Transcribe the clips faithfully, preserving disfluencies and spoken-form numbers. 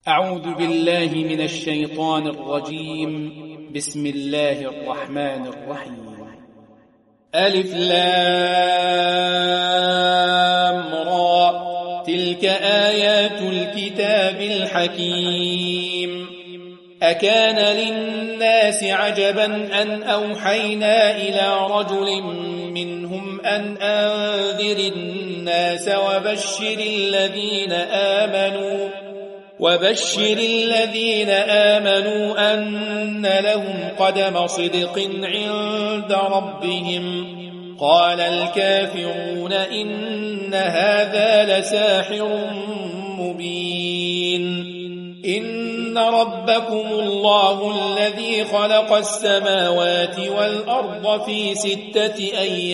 أعوذ بالله من الشيطان الرجيم. بسم الله الرحمن الرحيم. ألف لام را، تلك آيات الكتاب الحكيم. أكان للناس عجبا أن أوحينا إلى رجل منهم أن أنذر الناس وبشر الذين آمنوا وبشر الذين آمنوا أن لهم قدم صدق عند ربهم. قال الكافرون إن هذا لساحر مبين. إن ربكم الله الذي خلق السماوات والأرض في ستة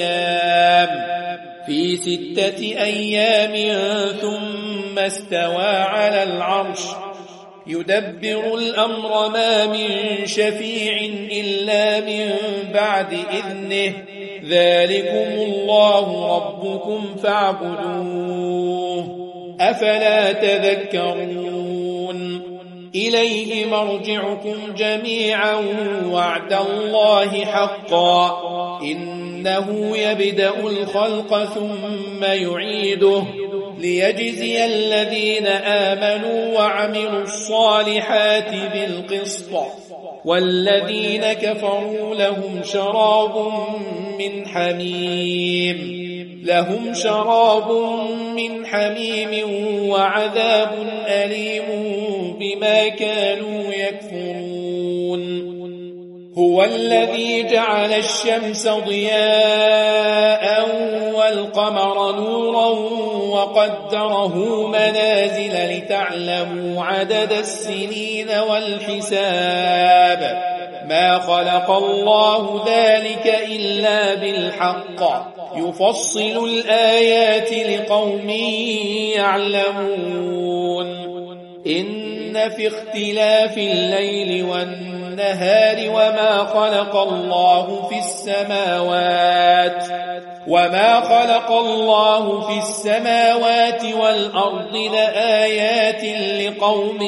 أيام في ستة أيام ثم استوى على العرش يدبر الأمر ما من شفيع إلا من بعد إذنه. ذلكم الله ربكم فاعبدوه أفلا تذكرون. إليه مرجعكم جميعا وعد الله حقا. إنه يبدأ الخلق ثم يعيده ليجزي الذين آمنوا وعملوا الصالحات بالقسط، والذين كفروا لهم شراب من حميم لهم شراب من حميم وعذاب أليم بما كانوا يكفرون. هو الذي جعل الشمس ضياء والقمر نورا وقدره منازل لتعلموا عدد السنين والحساب. ما خلق الله ذلك إلا بالحق يفصل الآيات لقوم يعلمون. إن في اختلاف الليل والنهار وما خلق الله في السماوات وما خلق الله في السماوات والأرض لآيات لقوم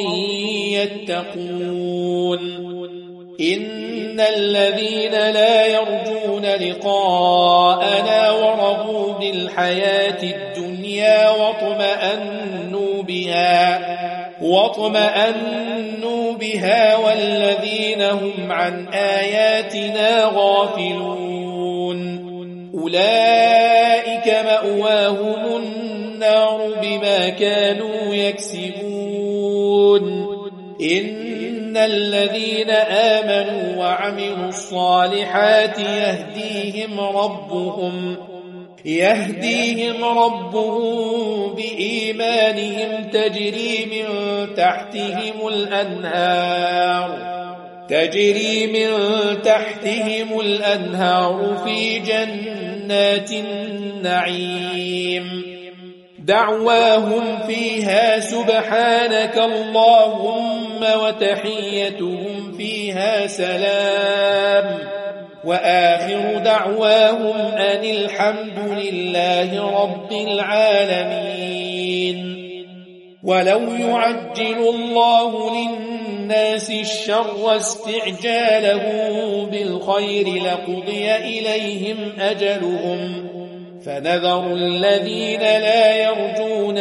يتقون. إن الذين لا يرجون لقاءنا ورضوا بالحياة الدنيا واطمأنوا بها واطمأنوا بها والذين هم عن آياتنا غافلون أولئك مأواهم النار بما كانوا يكسبون. إن الذين آمنوا وعملوا الصالحات يهديهم ربهم يهديهم ربهم بإيمانهم تجري من تحتهم الأنهار تجري من تحتهم الأنهار في جنات النعيم. دعواهم فيها سبحانك اللهم وتحيتهم فيها سلام وآخر دعواهم أن الحمد لله رب العالمين. ولو يعجل الله للناس الشر استعجاله بالخير لقضي إليهم أجلهم فنذر الذين لا يرجون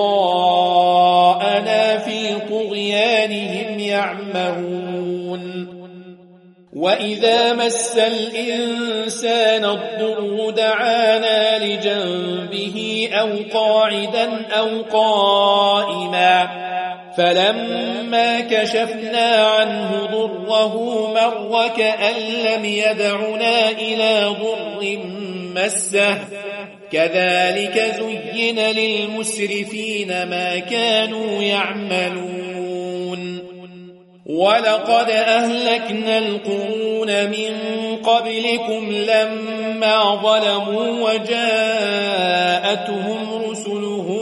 لقاءنا في طغيانهم يعمهون. وإذا مس الإنسان الضر دعانا لجنبه أو قاعدا أو قائما فلما كشفنا عنه ضره مر كأن لم يدعنا إلى ضر مسه. كذلك زين للمسرفين ما كانوا يعملون. ولقد أهلكنا القرون من قبلكم لما ظلموا وجاءتهم رسلهم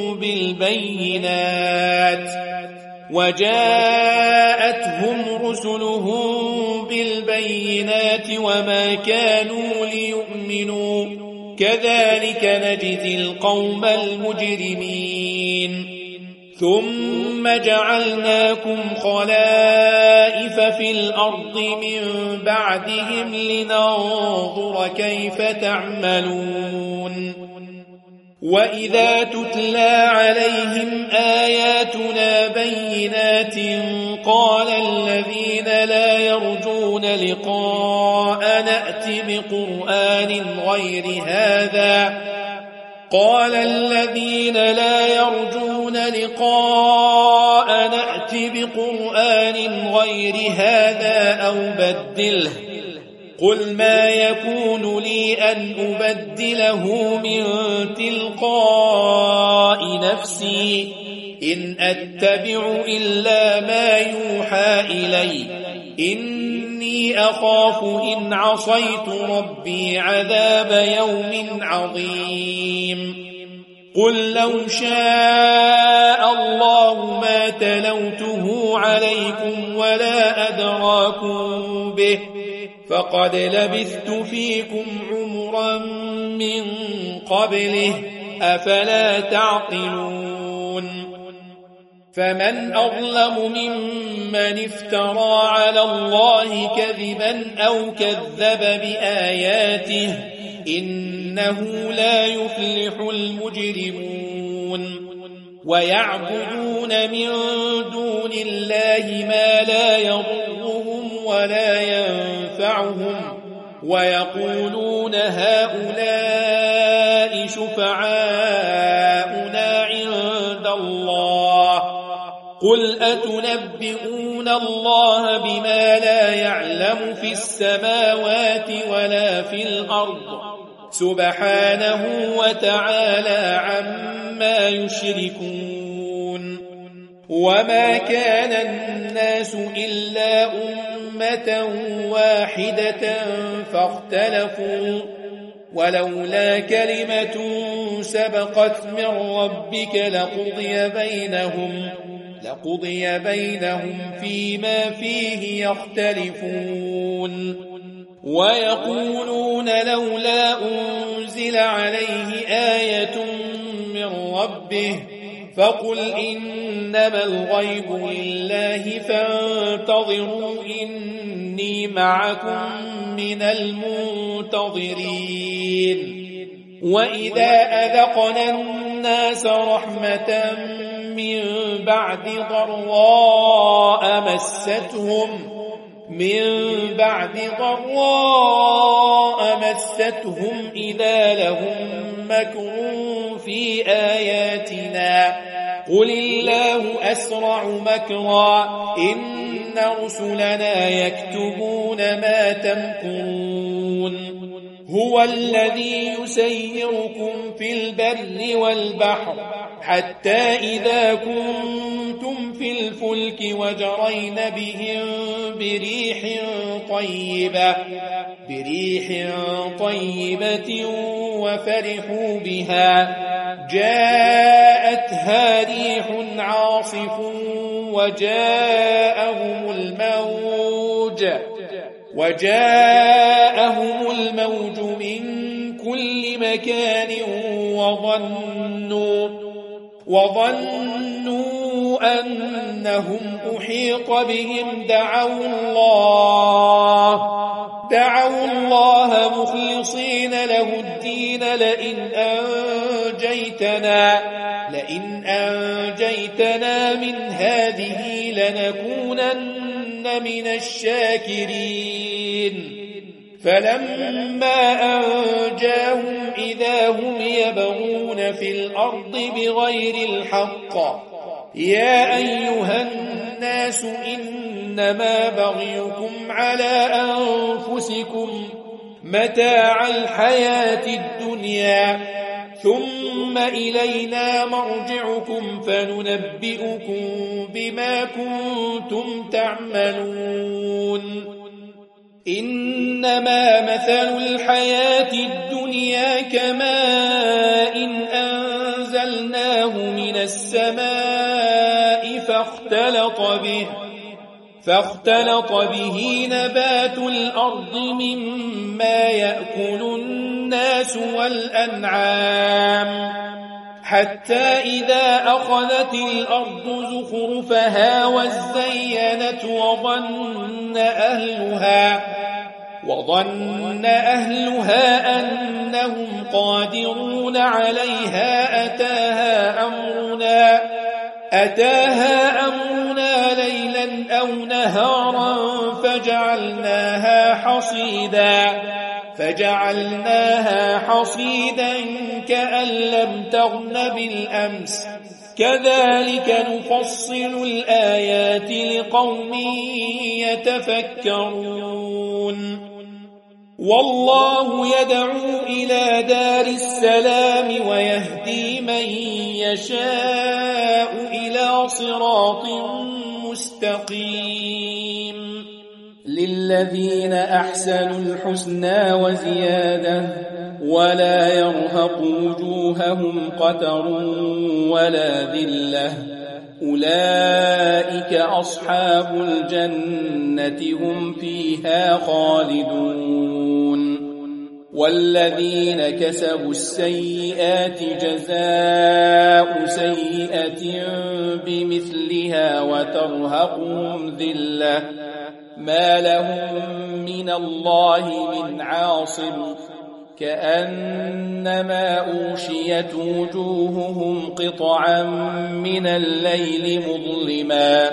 بالبينات وجاءتهم رسلهم بالبينات وما كانوا ليؤمنوا كذلك نجزي القوم المجرمين. ثم جعلناكم خلائف في الأرض من بعدهم لننظر كيف تعملون وإذا تتلى عليهم آياتنا بينات قال الذين لا يرجون لقاء نأت بقرآن غير هذا قال الذين لا يرجون لقاء نأت بقرآن غير هذا أو بدله قل ما يكون لي أن أبدله من تلقاء نفسي إن أتبع إلا ما يوحى إلي إني أخاف إن عصيت ربي عذاب يوم عظيم قل لو شاء الله ما تلوته عليكم ولا أدراكم به فقد لبثت فيكم عمرا من قبله أفلا تعقلون فمن أظلم ممن افترى على الله كذبا أو كذب بآياته إنه لا يفلح المجرمون ويعبدون من دون الله ما لا يضرهم ولا ينفعهم ويقولون هؤلاء شفعاؤنا عند الله قل أتنبئون الله بما لا يعلم في السماوات ولا في الأرض سبحانه وتعالى عما يشركون وما كان الناس إلا أمة واحدة فاختلفوا ولولا كلمة سبقت من ربك لقضي بينهم لقضي بينهم فيما فيه يختلفون ويقولون لولا أنزل عليه آية من ربه فقل إنما الغيب لله فانتظروا إني معكم من المنتظرين وإذا أذقنا الناس رحمة من بعد ضراء مستهم من بعد ضراء مستهم إذا لهم مكر في آياتنا قل الله أسرع مكرا إن رسلنا يكتبون ما تمكرون هو الذي يسيركم في البر والبحر حتى إذا كنتم في الفلك وجرين بهم بريح طيبة بريح طيبة وفرحوا بها جاءتها ريح عاصف وجاءهم الموج وجاءهم الموج من كل مكان وظنوا وظنوا أنهم أحيط بهم دعوا الله دعوا الله مخلصين له الدين لئن أنجيتنا لئن أنجيتنا من هذه لنكونن من الشاكرين فلما أنجاهم إذا هم يبغون في الأرض بغير الحق يا أيها الناس إنما بغيكم على أنفسكم متاع الحياة الدنيا ثم إلينا مرجعكم فننبئكم بما كنتم تعملون إنما مثل الحياة الدنيا كماء إن أنزلناه من السماء فاختلط به فاختلط به نبات الأرض مما يأكل الناس والأنعام حتى إذا أخذت الأرض زخرفها وزينت وظن أهلها وظن أهلها أنهم قادرون عليها أتاها أمرنا أتاها أمرنا ليلا أو نهارا فجعلناها حصيدا فجعلناها حصيدا كأن لم تغن بالأمس كذلك نفصل الآيات لقوم يتفكرون والله يدعو إلى دار السلام ويهدي من يشاء إلى صراط مستقيم للذين أحسنوا الحسنى وزيادة ولا يرهق وجوههم قتر ولا ذلة أولئك أصحاب الجنة هم فيها خالدون والذين كسبوا السيئات جزاء سيئة بمثلها وترهقهم ذلة ما لهم من الله من عاصم كأنما أوشيت وجوههم قطعا من الليل مظلما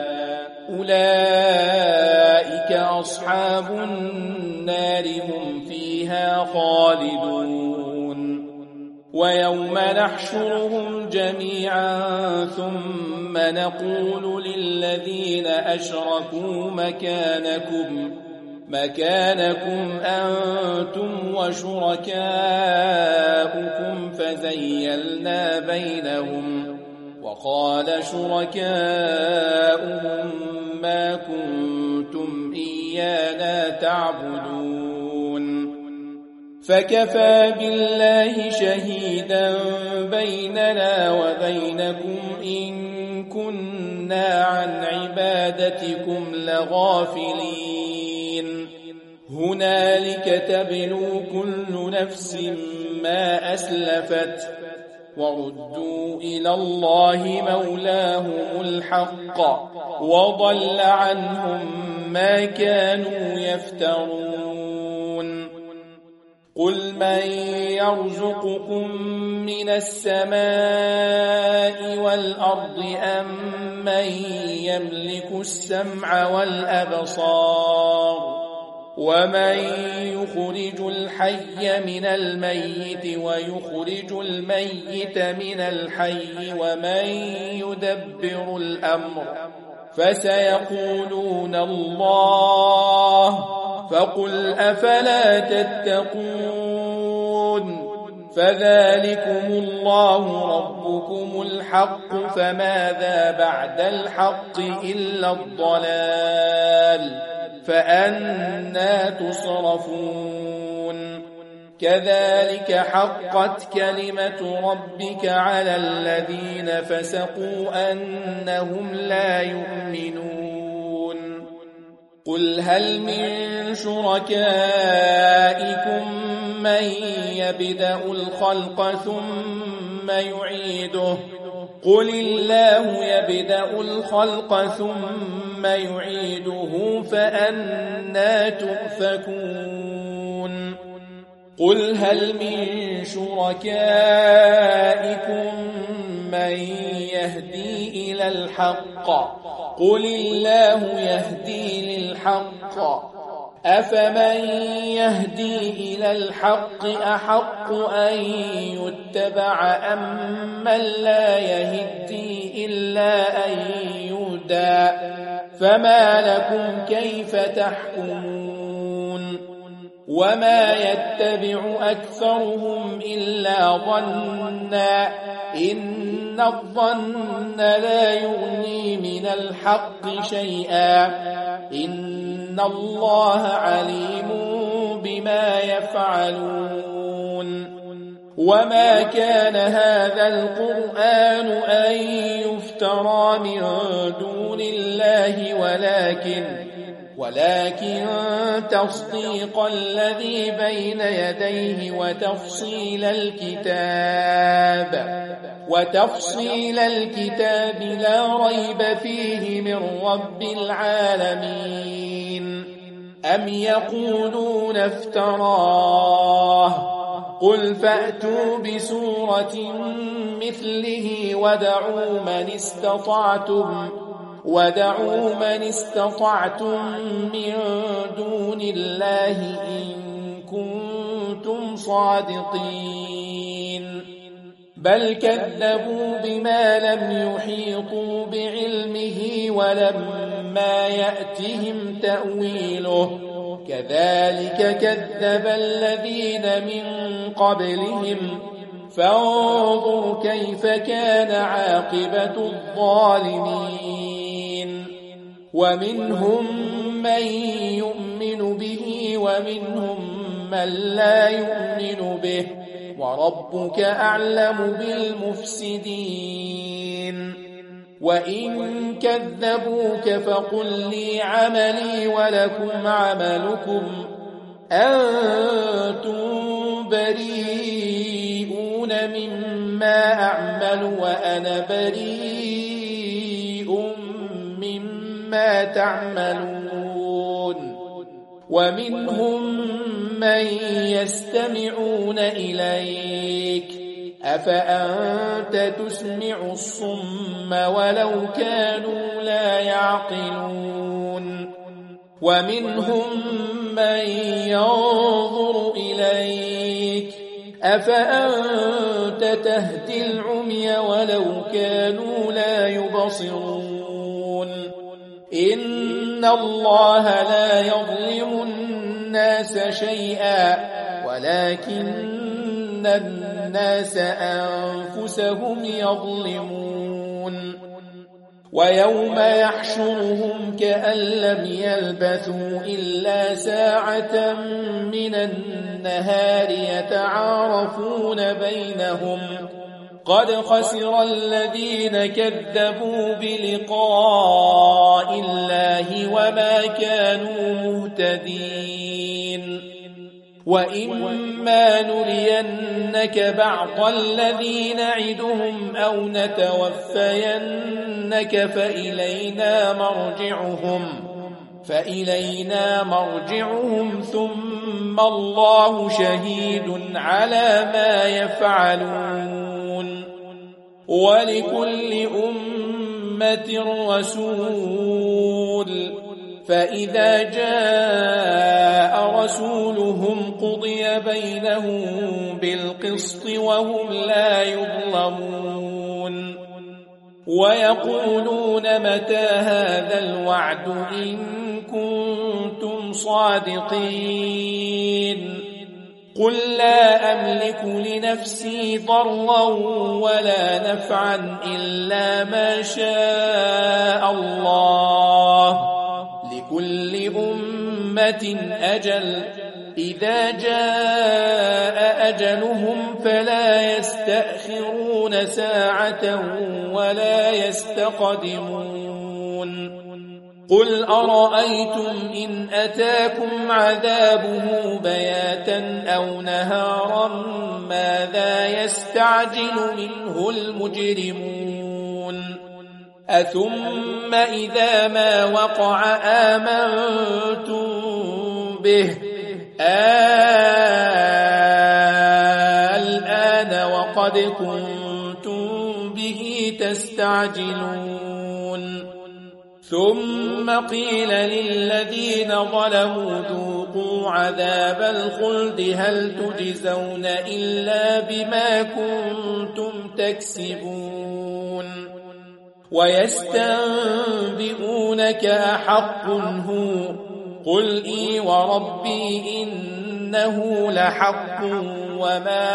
أولئك أصحاب النار هم فيها خالدون ويوم نحشرهم جميعا ثم نقول للذين أشركوا مكانكم مكانكم أنتم وشركاؤكم فزيلنا بينهم وقال شركاؤهم ما كنتم إيانا تعبدون فكفى بالله شهيدا بيننا وبينكم إن كنا عن عبادتكم لغافلين هنالك تبلو كل نفس ما أسلفت وردوا إلى الله مولاهم الحق وضل عنهم ما كانوا يفترون قل من يرزقكم من السماء والأرض أم من يملك السمع والأبصار ومن يخرج الحي من الميت ويخرج الميت من الحي ومن يدبر الأمر فسيقولون الله فقل أفلا تتقون فذلكم الله ربكم الحق فماذا بعد الحق إلا الضلال فأنى تصرفون كذلك حقت كلمة ربك على الذين فسقوا أنهم لا يؤمنون قل هل من شركائكم من يبدأ الخلق ثم يعيده قل الله يبدأ الخلق ثم يعيده فأنى تؤفكون قل هل من شركائكم من يهدي إلى الحق قل الله يهدي للحق أفمن يهدي إلى الحق أحق أن يتبع أم من لا يهدي إلا أن يهدى فما لكم كيف تحكمون وما يتبع أكثرهم إلا ظنا إن الظن لا يغني من الحق شيئا إن الله عليم بما يفعلون وما كان هذا القرآن أن يفترى من دون الله ولكن ولكن تصديق الذي بين يديه وتفصيل الكتاب وتفصيل الكتاب لا ريب فيه من رب العالمين. أم يقولون افتراه قل فأتوا بسورة مثله ودعوا من استطعتم ودعوا من استطعتم من دون الله إن كنتم صادقين. بل كذبوا بما لم يحيطوا بعلمه ولما يأتهم تأويله كذلك كذب الذين من قبلهم فانظر كيف كان عاقبة الظالمين. ومنهم من يؤمن به ومنهم من لا يؤمن به وربك أعلم بالمفسدين. وإن كذبوك فقل لي عملي ولكم عملكم أنتم بريئون مما أعمل وأنا بريء مما تعملون. ومنهم من يستمعون إليك أفأنت تسمع الصم ولو كانوا لا يعقلون. ومنهم من ينظر إليك أفأنت تهدي العمي ولو كانوا لا يبصرون. إن الله لا يظلم الناس شيئا ولكن الناس أنفسهم يظلمون. ويوم يحشرهم كأن لم يلبثوا إلا ساعة من النهار يتعارفون بينهم قد خسر الذين كذبوا بلقاء الله وما كانوا مهتدين. وإما نرينك بعض الذي نعدهم أو نتوفينك فإلينا مرجعهم فإلينا مرجعهم ثم الله شهيد على ما يفعلون. ولكل أمة رسول فإذا جاء رسولهم قضي بينهم بالقسط وهم لا يظلمون. ويقولون متى هذا الوعد إن كنتم صادقين. قل لا أملك لنفسي ضرا ولا نفعا إلا ما شاء الله لكل أمة أجل إذا جاء أجلهم فلا يستأخرون ساعة ولا يستقدمون. قل أرأيتم إن أتاكم عذابه بياتا أو نهارا ماذا يستعجل منه المجرمون. أثم إذا ما وقع آمنتم به الآن وقد كنتم به تستعجلون. ثم قيل للذين ظلموا ذوقوا عذاب الخلد هل تجزون إلا بما كنتم تكسبون. ويستنبئونك أحق هو قل إي وربي إنه لحق وما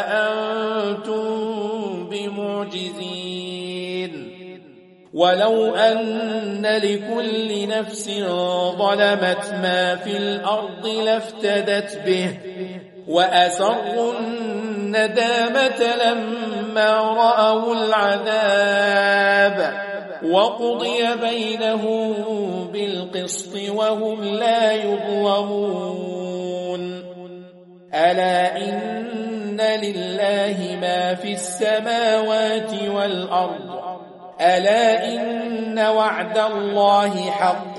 أنتم بمعجزين. ولو أن لكل نفس ظلمت ما في الأرض لافتدت به وأسروا الندامة لما رأوا العذاب وقضي بينهم بالقسط وهم لا يظلمون. ألا إن لله ما في السماوات والأرض ألا إن وعد الله حق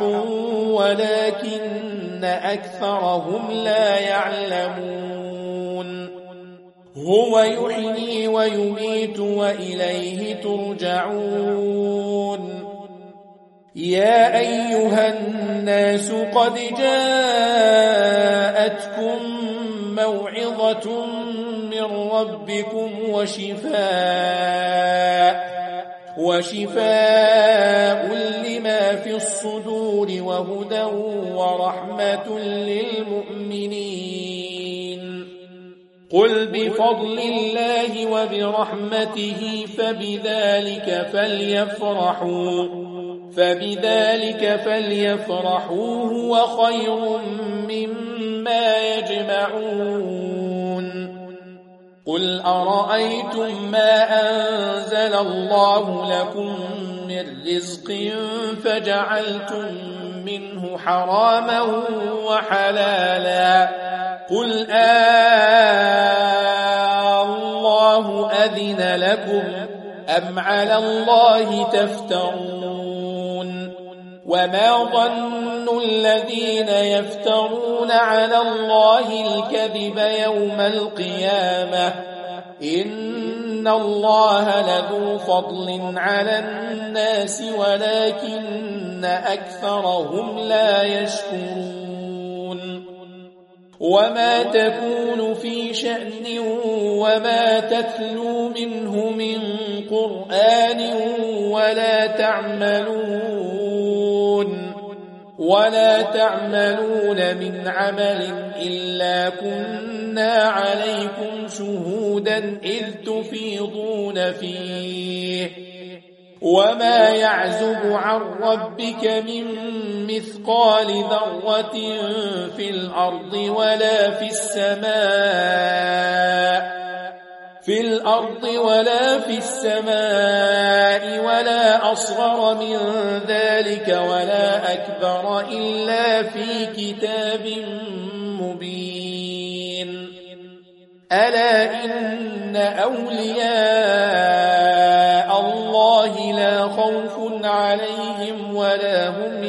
ولكن أكثرهم لا يعلمون هو يحيي ويميت وإليه ترجعون يا أيها الناس قد جاءتكم موعظة من ربكم وشفاء وشفاء لما في الصدور وهدى ورحمة للمؤمنين قل بفضل الله وبرحمته فبذلك فليفرحوا فبذلك فليفرحوا هو خير مما يجمعون قل أرأيتم ما أنزل الله لكم من رزق فجعلتم منه حراما وحلالا قل آه الله أذن لكم أم على الله تفترون وما ظن الذين يفترون على الله الكذب يوم القيامة إن الله لذو فضل على الناس ولكن أكثرهم لا يشكرون وما تكون في شأن وما تتلو منه من قرآن ولا تعملون ولا تعملون من عمل إلا كنا عليكم شهودا إذ تفيضون فيه وما يعزب عن ربك من مثقال ذرة في الأرض ولا في السماء في الأرض ولا في السماء ولا أصغر من ذلك ولا أكبر إلا في كتاب مبين ألا إن أولياء الله لا خوف عليهم ولا هم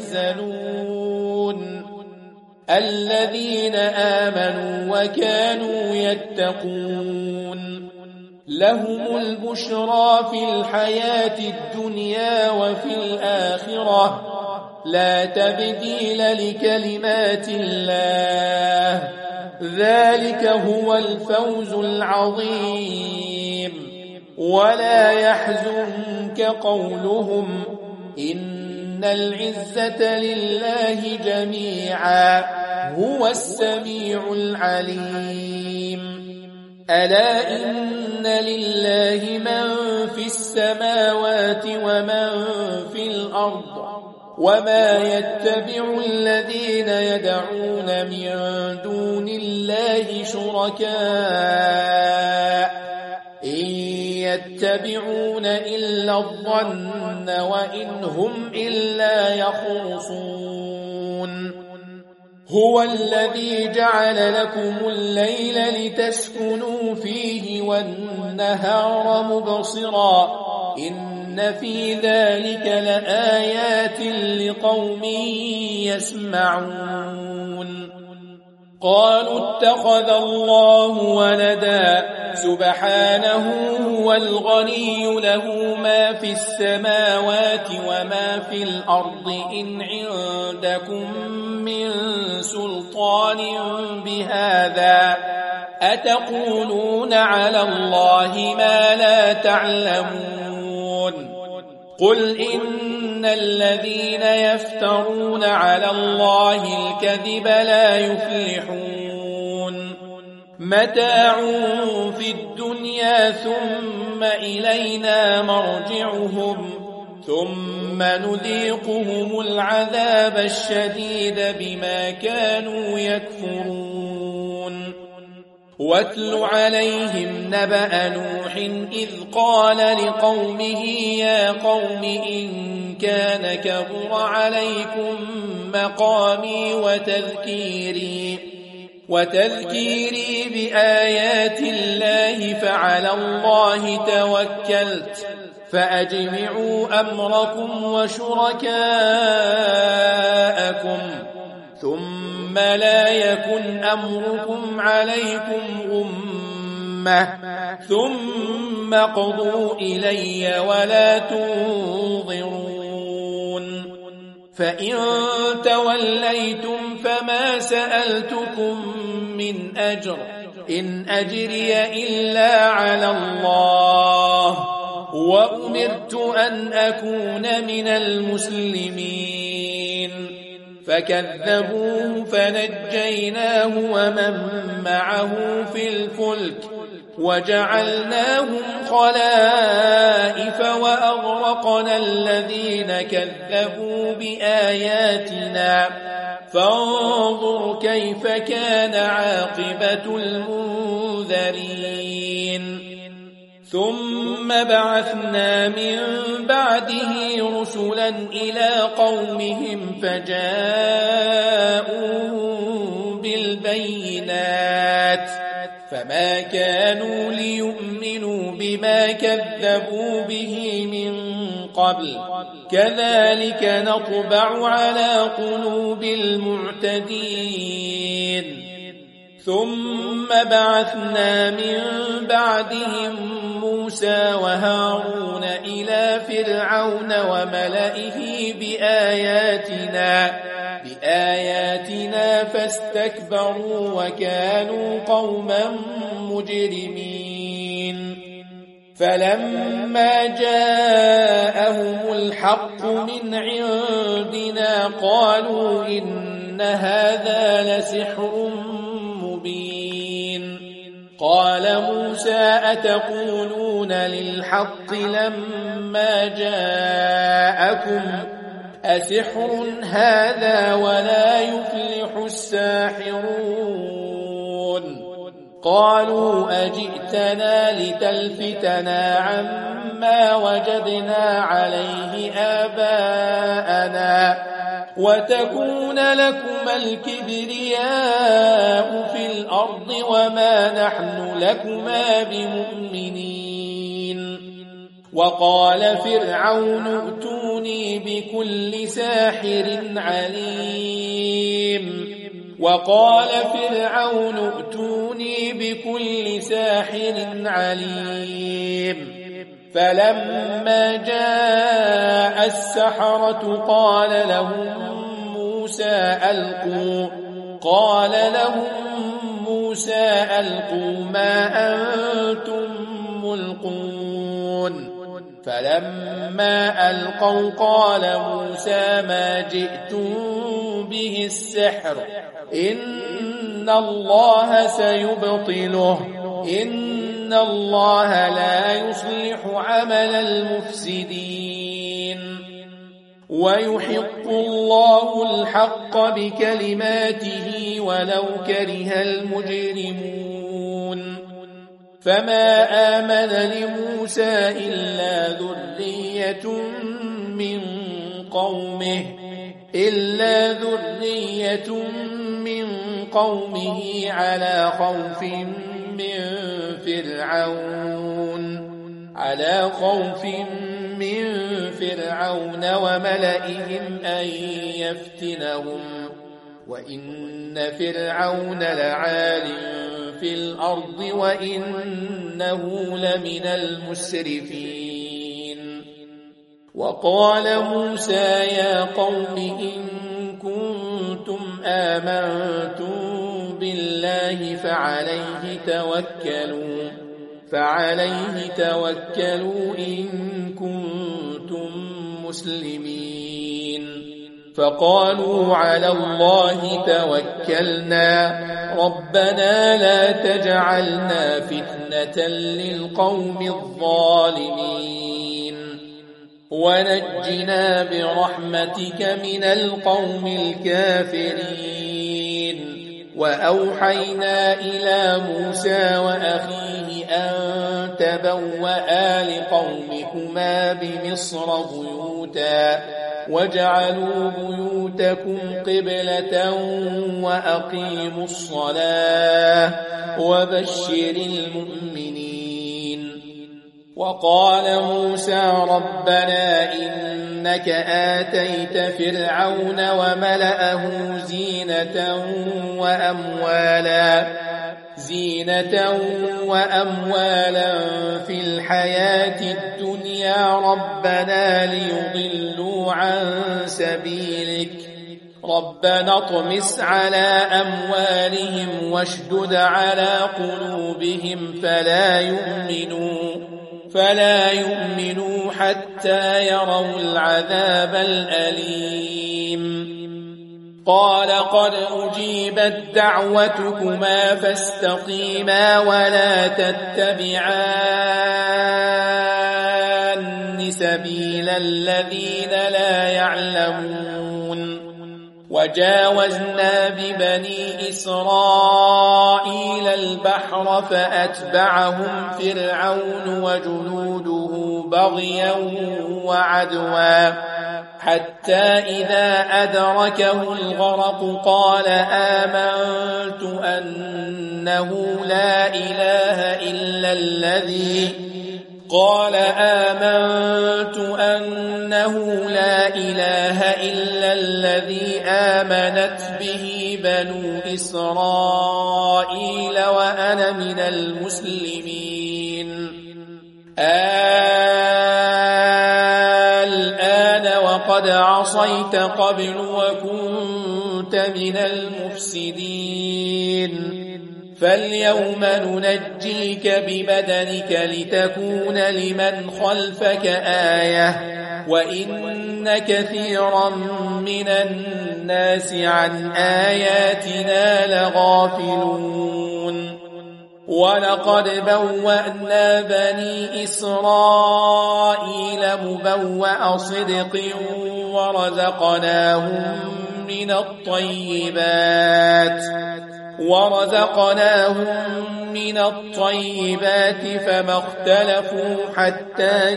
يحزنون الذين آمنوا وكانوا يتقون لهم البشرى في الحياة الدنيا وفي الآخرة لا تبديل لكلمات الله ذلك هو الفوز العظيم ولا يحزنك قولهم إن العزة لله جميعا هو السميع العليم ألا إن لله من في السماوات ومن في الأرض وما يتبع الذين يدعون من دون الله شركاء إن يتبعون إلا الظن وإن هم إلا يخرصون هو الذي جعل لكم الليل لتسكنوا فيه والنهار مبصرا إن في ذلك لآيات لقوم يسمعون قالوا اتخذ الله ولدا سبحانه هو الغني له ما في السماوات وما في الأرض إن عندكم من سلطان بهذا أتقولون على الله ما لا تعلمون قل إن الذين يفترون على الله الكذب لا يفلحون متاع في الدنيا ثم إلينا مرجعهم ثم نذيقهم العذاب الشديد بما كانوا يكفرون واتل عليهم نبأ نوح إذ قال لقومه يا قوم إن كان كبر عليكم مقامي وتذكيري وتذكيري بآيات الله فعلى الله توكلت فأجمعوا أمركم وشركاءكم ثم لا يكن أمركم عليكم غمة ثم قضوا إلي ولا تنظرون فإن توليتم فما سألتكم من أجر إن أجري إلا على الله وأمرت أن أكون من المسلمين فكذبوه فنجيناه ومن معه في الفلك وجعلناهم خلائف وأغرقنا الذين كذبوا بآياتنا فانظر كيف كان عاقبة المنذرين ثم بعثنا من بعده رسلا إلى قومهم فجاءوا بالبينات فما كانوا ليؤمنوا بما كذبوا به من قبل كذلك نطبع على قلوب المعتدين ثم بعثنا من بعدهم موسى وهارون إلى فرعون وملئه بآياتنا بآياتنا فاستكبروا وكانوا قوما مجرمين فلما جاءهم الحق من عندنا قالوا إن هذا لسحر مبين قال موسى أتقولون للحق لما جاءكم أسحر هذا ولا يفلح الساحرون قالوا أجئتنا لتلفتنا عما وجدنا عليه آباءنا وتكون لكما الكبرياء في الأرض وما نحن لكما بمؤمنين وقال فرعون ائتوني بكل ساحر عليم وقال فرعون ائتوني بكل ساحر عليم فلما جاء السحرة قال لهم موسى ألقوا قال لهم موسى ألقوا ما أنتم ملقون فلما ألقوا قال موسى ما جئتم به السحر إن الله سيبطله إن الله لا يصلح عمل المفسدين ويحق الله الحق بكلماته ولو كره المجرمون فما آمن لموسى إلا ذرية من قومه إلا ذرية من قومه على خوف من فرعون على خوف من فرعون وملئهم أن يفتنهم وإن فرعون لعال في الأرض وإنه لمن المسرفين وقال موسى يا قوم إن كنتم آمنتم بالله فعليه توكلوا فعليه توكلوا إن كنتم مسلمين فقالوا على الله توكلنا ربنا لا تجعلنا فتنة للقوم الظالمين ونجنا برحمتك من القوم الكافرين وأوحينا إلى موسى وأخيه أن تبوأ لقومكما بمصر بيوتا واجعلوا بيوتكم قبلة وأقيموا الصلاة وبشر المؤمنين. وقال موسى ربنا إنك آتيت فرعون وملأه زينة وأموالا زينة وأموالا في الحياة الدنيا ربنا ليضلوا عن سبيلك ربنا اطمس على أموالهم واشدد على قلوبهم فلا يؤمنوا فلا يؤمنوا حتى يروا العذاب الأليم. قال قد أجيبت دعوتكما فاستقيما ولا تتبعان سبيل الذين لا يعلمون. وجاوزنا ببني إسرائيل البحر فأتبعهم فرعون وجنوده بغيا وعدوا حتى إذا أدركه الغرق قال آمنت أنه لا إله إلا الذي قال آمنت أنه لا إله إلا الذي آمنت به بنو إسرائيل وأنا من المسلمين. الآن وقد عصيت قبل وكنت من المفسدين فاليوم ننجيك ببدنك لتكون لمن خلفك آية وإن كثيرا من الناس عن آياتنا لغافلون. ولقد بوأنا بني إسرائيل مبوأ صدق ورزقناهم من الطيبات ورزقناهم من الطيبات فما اختلفوا حتى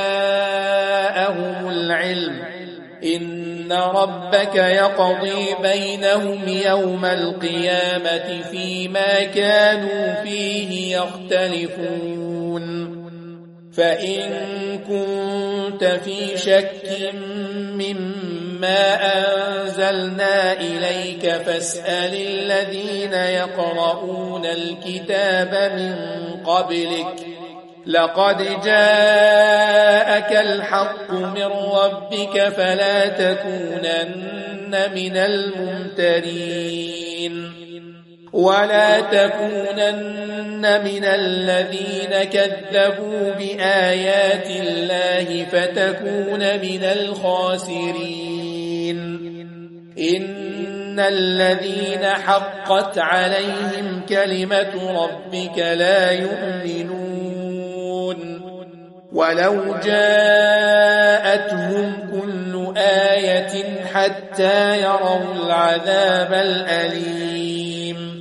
جاءهم العلم إن ربك يقضي بينهم يوم القيامة فيما كانوا فيه يختلفون. فإن كنت في شك مما أنزلنا إليك فاسأل الذين يقرؤون الكتاب من قبلك لقد جاءك الحق من ربك فلا تكونن من الممترين ولا تكونن من الذين كذبوا بآيات الله فتكون من الخاسرين. إن الذين حقت عليهم كلمة ربك لا يؤمنون ولو جاءتهم كل آية حتى يروا العذاب الأليم.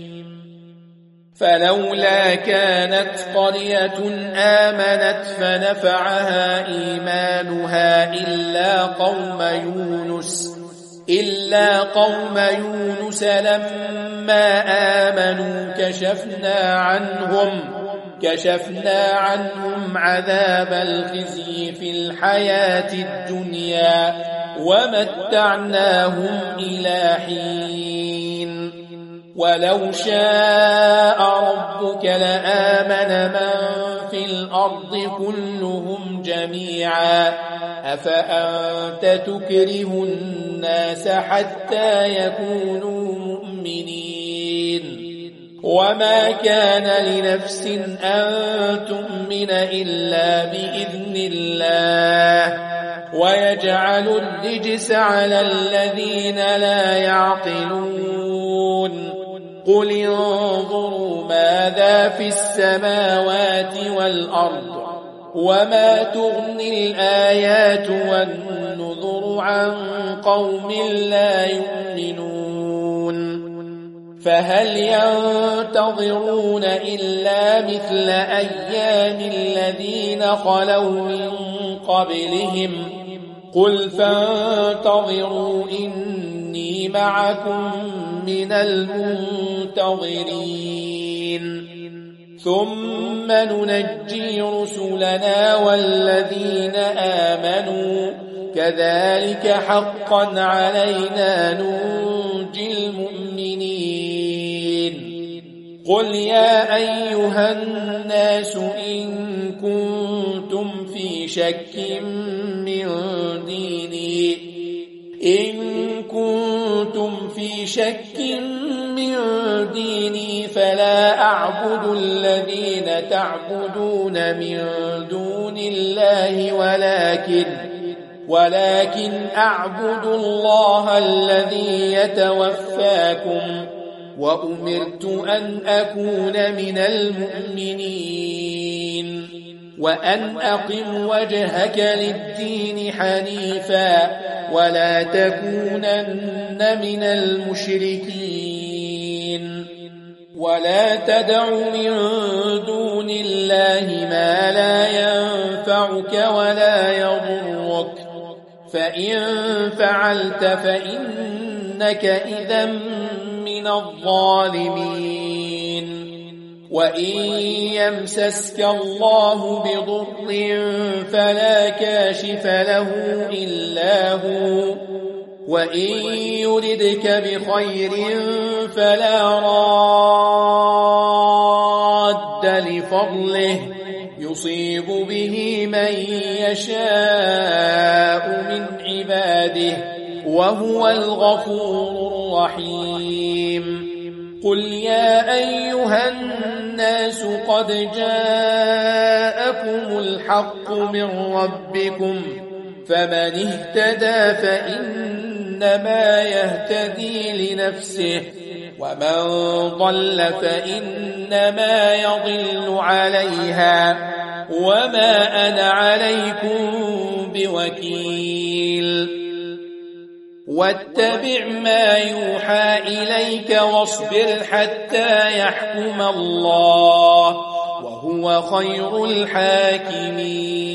فلولا كانت قرية آمنت فنفعها إيمانها إلا قوم يونس إلا قوم يونس لما آمنوا كشفنا عنهم كشفنا عنهم عذاب الخزي في الحياة الدنيا ومتعناهم إلى حين. ولو شاء ربك لآمن من في الأرض كلهم جميعا أفأنت تكره الناس حتى يكونوا مؤمنين. وما كان لنفس أن تؤمن إلا بإذن الله ويجعل الرجس على الذين لا يعقلون. قل انظروا ماذا في السماوات والأرض وما تغني الآيات والنذر عن قوم لا يؤمنون. فهل ينتظرون إلا مثل أيام الذين خلوا من قبلهم قل فانتظروا إني معكم من المنتظرين ثم ننجي رسلنا والذين آمنوا كذلك حقا علينا ننجي المؤمنين قل يا أيها الناس إن كنتم في شك من ديني إن كنتم في شك من ديني فلا أعبد الذين تعبدون من دون الله ولكن ولكن أعبد الله الذي يتوفاكم وأمرت أن أكون من المؤمنين وأن أقم وجهك للدين حنيفا ولا تكونن من المشركين ولا تدع من دون الله ما لا ينفعك ولا يضرك فإن فعلت فإنك إذا من الظالمين وإن يمسسك الله بضر فلا كاشف له إلا هو وإن يردك بخير فلا راد لفضله يصيب به من يشاء من عباده وهو الغفور الرحيم قل يا أيها الناس قد جاءكم الحق من ربكم فمن اهتدى فإنما يهتدي لنفسه ومن ضل فإنما يضل عليها وما أنا عليكم بوكيل واتبع ما يوحى إليك واصبر حتى يحكم الله وهو خير الحاكمين